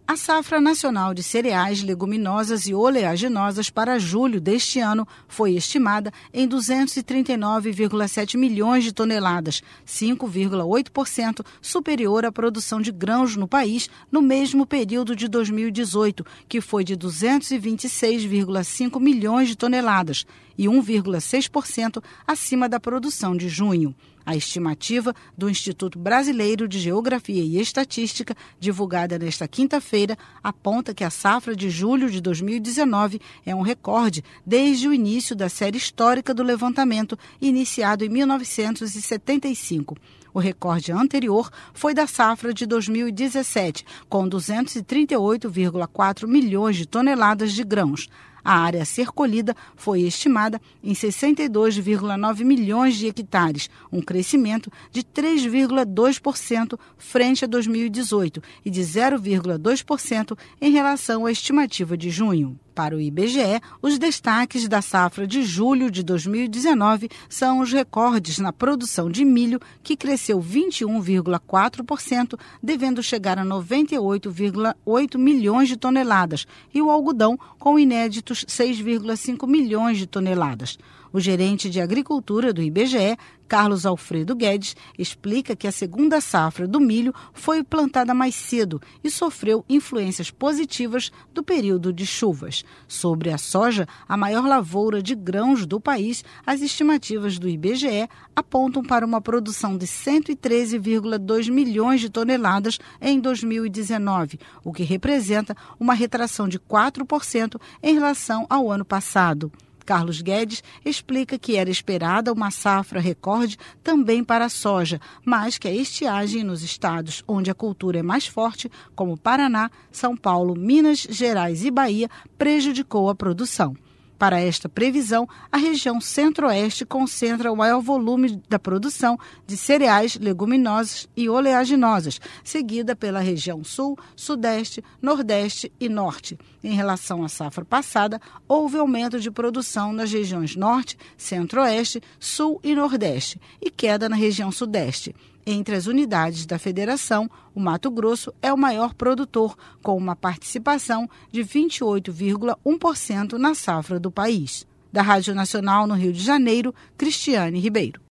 A safra nacional de cereais, leguminosas e oleaginosas para julho deste ano foi estimada em 239,7 milhões de toneladas, 5,8% superior à produção de grãos no país no mesmo período de 2018, que foi de 226,5 milhões de toneladas, e 1,6% acima da produção de junho. A estimativa do Instituto Brasileiro de Geografia e Estatística, divulgada nesta quinta-feira, aponta que a safra de julho de 2019 é um recorde desde o início da série histórica do levantamento, iniciado em 1975. O recorde anterior foi da safra de 2017, com 238,4 milhões de toneladas de grãos. A área a ser colhida foi estimada em 62,9 milhões de hectares, um crescimento de 3,2% frente a 2018 e de 0,2% em relação à estimativa de junho. Para o IBGE, os destaques da safra de julho de 2019 são os recordes na produção de milho, que cresceu 21,4%, devendo chegar a 98,8 milhões de toneladas, e o algodão, com inéditos 6,5 milhões de toneladas. O gerente de Agricultura do IBGE, Carlos Alfredo Guedes, explica que a segunda safra do milho foi plantada mais cedo e sofreu influências positivas do período de chuvas. Sobre a soja, a maior lavoura de grãos do país, as estimativas do IBGE apontam para uma produção de 113,2 milhões de toneladas em 2019, o que representa uma retração de 4% em relação ao ano passado. Carlos Guedes explica que era esperada uma safra recorde também para a soja, mas que a estiagem nos estados onde a cultura é mais forte, como Paraná, São Paulo, Minas Gerais e Bahia, prejudicou a produção. Para esta previsão, a região centro-oeste concentra o maior volume da produção de cereais, leguminosas e oleaginosas, seguida pela região sul, sudeste, nordeste e norte. Em relação à safra passada, houve aumento de produção nas regiões norte, centro-oeste, sul e nordeste, e queda na região sudeste. Entre as unidades da federação, o Mato Grosso é o maior produtor, com uma participação de 28,1% na safra do país. Da Rádio Nacional no Rio de Janeiro, Cristiane Ribeiro.